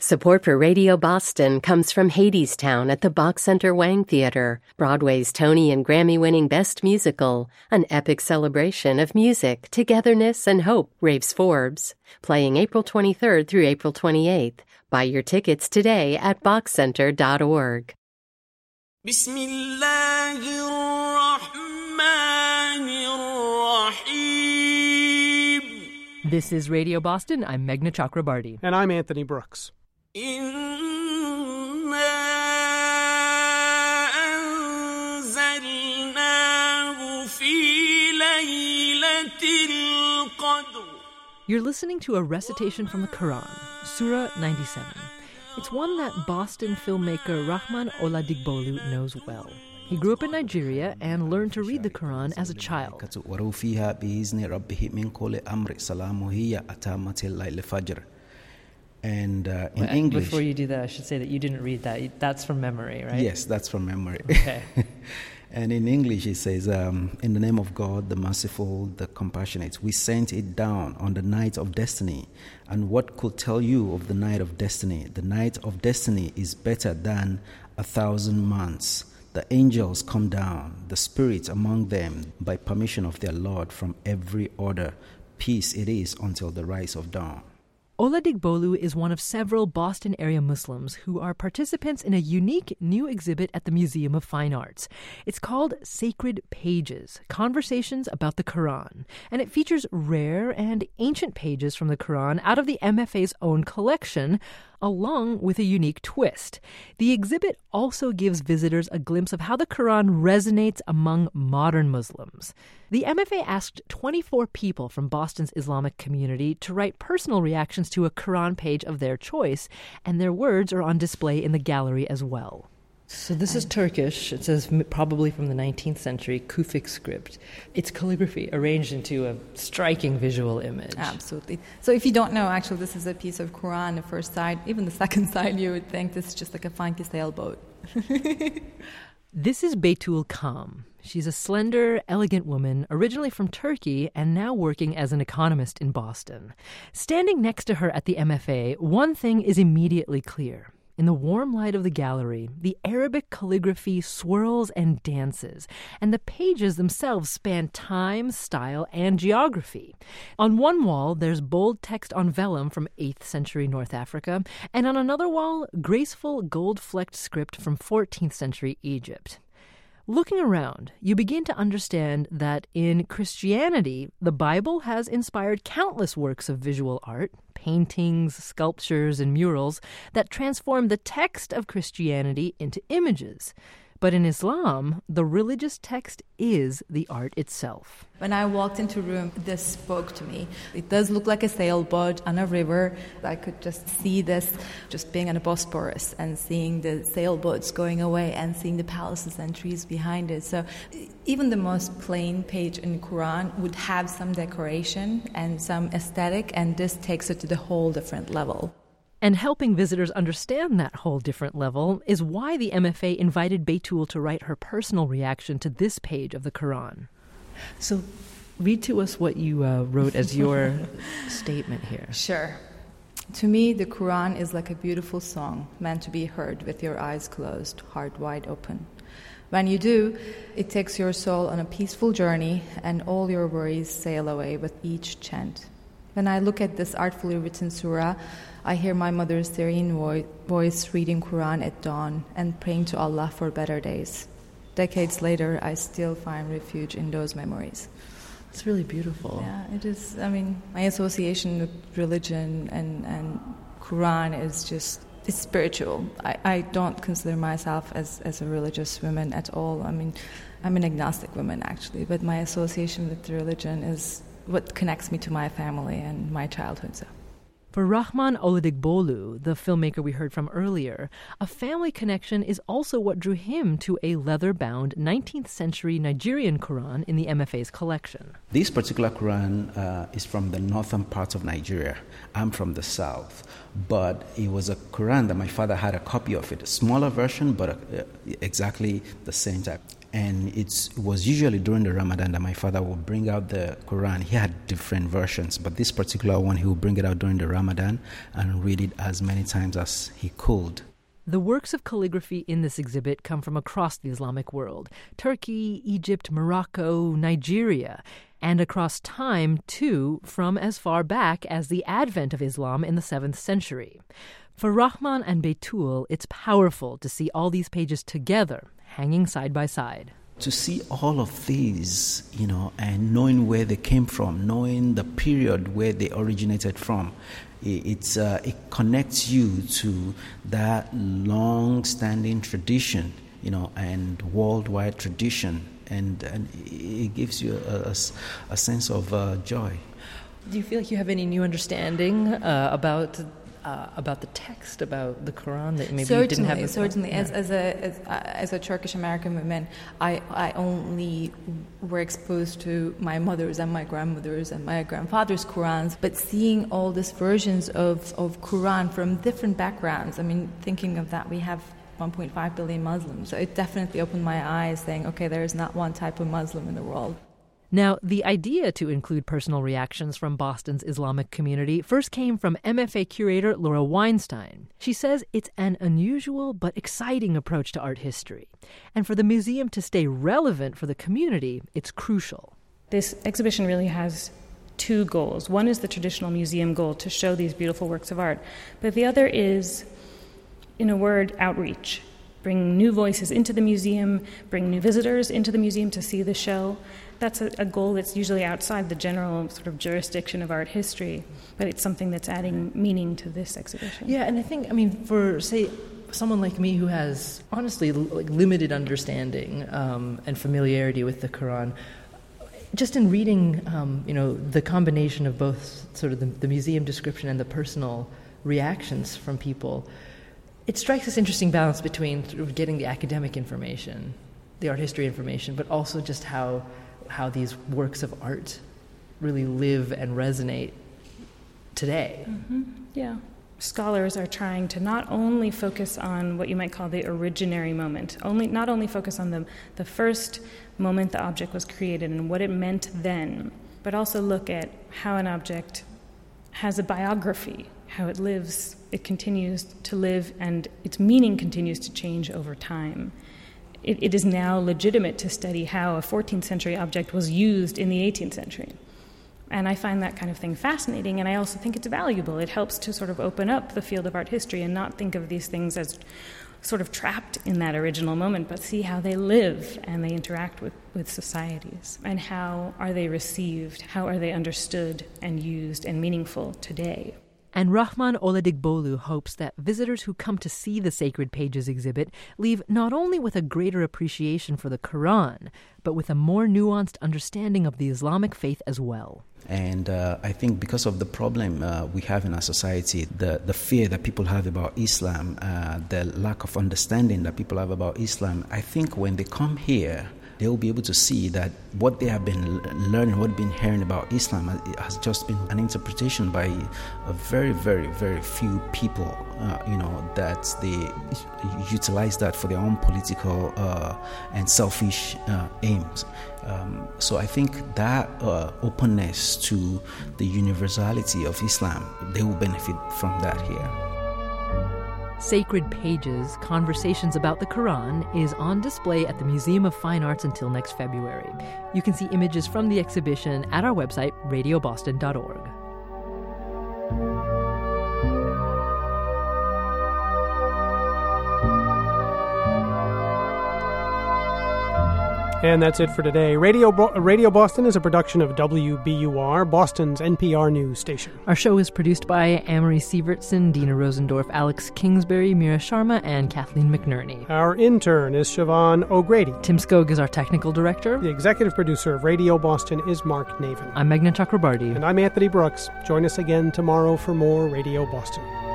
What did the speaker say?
Support for Radio Boston comes from Hadestown at the Bach Center Wang Theater, Broadway's Tony and Grammy-winning Best Musical, an epic celebration of music, togetherness, and hope, raves Forbes. Playing April 23rd through April 28th. Buy your tickets today at bachcenter.org. This is Radio Boston. I'm Meghna Chakrabarty. And I'm Anthony Brooks. You're listening to a recitation from the Quran, Surah 97. It's one that Boston filmmaker Rahman Oladigbolu knows well. He grew up in Nigeria and learned to read the Quran as a child. And in English... Before you do that, I should say that you didn't read that. That's from memory, right? Yes, that's from memory. Okay. And in English it says, in the name of God, the merciful, the compassionate, we sent it down on the night of destiny. And what could tell you of the night of destiny? The night of destiny is better than 1,000 months. The angels come down, the spirits among them, by permission of their Lord from every order. Peace it is until the rise of dawn. Oladigbolu is one of several Boston-area Muslims who are participants in a unique new exhibit at the Museum of Fine Arts. It's called Sacred Pages, Conversations about the Quran, and it features rare and ancient pages from the Quran out of the MFA's own collection, along with a unique twist. The exhibit also gives visitors a glimpse of how the Quran resonates among modern Muslims. The MFA asked 24 people from Boston's Islamic community to write personal reactions to a Quran page of their choice, and their words are on display in the gallery as well. So this is Turkish. It says probably from the 19th century, Kufic script. It's calligraphy arranged into a striking visual image. Absolutely. So if you don't know, actually, this is a piece of Quran. The first side, even the second side, you would think this is just like a funky sailboat. This is Beytul Kam. She's a slender, elegant woman, originally from Turkey and now working as an economist in Boston. Standing next to her at the MFA, one thing is immediately clear. In the warm light of the gallery, the Arabic calligraphy swirls and dances, and the pages themselves span time, style, and geography. On one wall, there's bold text on vellum from 8th century North Africa, and on another wall, graceful gold-flecked script from 14th century Egypt. Looking around, you begin to understand that in Christianity, the Bible has inspired countless works of visual art, paintings, sculptures, and murals that transform the text of Christianity into images. But in Islam, the religious text is the art itself. When I walked into the room, this spoke to me. It does look like a sailboat on a river. I could just see this just being on a Bosporus and seeing the sailboats going away and seeing the palaces and trees behind it. So even the most plain page in the Quran would have some decoration and some aesthetic, and this takes it to the whole different level. And helping visitors understand that whole different level is why the MFA invited Beytul to write her personal reaction to this page of the Quran. So read to us what you wrote as your statement here. Sure. To me, the Quran is like a beautiful song meant to be heard with your eyes closed, heart wide open. When you do, it takes your soul on a peaceful journey, and all your worries sail away with each chant. When I look at this artfully written surah, I hear my mother's serene voice reading Quran at dawn and praying to Allah for better days. Decades later, I still find refuge in those memories. It's really beautiful. Yeah, it is. I mean, my association with religion and Quran is just, it's spiritual. I don't consider myself as a religious woman at all. I mean, I'm an agnostic woman, actually, but my association with religion is what connects me to my family and my childhood. So. For Rahman Oladigbolu, the filmmaker we heard from earlier, a family connection is also what drew him to a leather-bound 19th century Nigerian Quran in the MFA's collection. This particular Quran is from the northern part of Nigeria. I'm from the south. but it was a Quran that my father had a copy of it, a smaller version, but exactly the same type. And it was usually during the Ramadan that my father would bring out the Quran. He had different versions, but this particular one, he would bring it out during the Ramadan and read it as many times as he could. The works of calligraphy in this exhibit come from across the Islamic world: Turkey, Egypt, Morocco, Nigeria, and across time, too, from as far back as the advent of Islam in the 7th century. For Rahman and Beitul, it's powerful to see all these pages together, hanging side by side. To see all of these, and knowing where they came from, knowing the period where they originated from, it connects you to that long-standing tradition, and worldwide tradition, and it gives you a sense of joy. Do you feel like you have any new understanding about the text, about the Quran that maybe you didn't have before? Certainly. As a Turkish American woman, I only were exposed to my mother's and my grandmother's and my grandfather's Qurans, but seeing all these versions of Quran from different backgrounds, thinking of that, we have 1.5 billion Muslims, so it definitely opened my eyes, saying, okay, there is not one type of Muslim in the world. Now, the idea to include personal reactions from Boston's Islamic community first came from MFA curator Laura Weinstein. She says it's an unusual but exciting approach to art history. And for the museum to stay relevant for the community, it's crucial. This exhibition really has two goals. One is the traditional museum goal, to show these beautiful works of art. But the other is, in a word, outreach. Bring new voices into the museum, bring new visitors into the museum to see the show. That's a goal that's usually outside the general sort of jurisdiction of art history, but it's something that's adding meaning to this exhibition. Yeah, and I think, for, say, someone like me who has, honestly, limited understanding and familiarity with the Quran, just in reading, the combination of both sort of the museum description and the personal reactions from people, it strikes this interesting balance between sort of getting the academic information, the art history information, but also just how these works of art really live and resonate today. Mm-hmm. Yeah. Scholars are trying to not only focus on what you might call the originary moment, not only focus on the first moment the object was created and what it meant then, but also look at how an object has a biography, how it lives, it continues to live, and its meaning continues to change over time. It is now legitimate to study how a 14th century object was used in the 18th century. And I find that kind of thing fascinating, and I also think it's valuable. It helps to sort of open up the field of art history and not think of these things as sort of trapped in that original moment, but see how they live and they interact with societies. And how are they received? How are they understood and used and meaningful today? And Rahman Oladigbolu hopes that visitors who come to see the Sacred Pages exhibit leave not only with a greater appreciation for the Quran, but with a more nuanced understanding of the Islamic faith as well. And I think because of the problem we have in our society, the fear that people have about Islam, the lack of understanding that people have about Islam, I think when they come here, they will be able to see that what they have been learning, what they've been hearing about Islam has just been an interpretation by a very, very, very few people, that they utilize that for their own political and selfish aims. So I think that openness to the universality of Islam, they will benefit from that here. Sacred Pages, Conversations about the Quran, is on display at the Museum of Fine Arts until next February. You can see images from the exhibition at our website, radioboston.org. And that's it for today. Radio Boston is a production of WBUR, Boston's NPR news station. Our show is produced by Amory Sievertson, Dina Rosendorf, Alex Kingsbury, Mira Sharma, and Kathleen McNerney. Our intern is Siobhan O'Grady. Tim Skog is our technical director. The executive producer of Radio Boston is Mark Navin. I'm Meghna Chakrabarty. And I'm Anthony Brooks. Join us again tomorrow for more Radio Boston.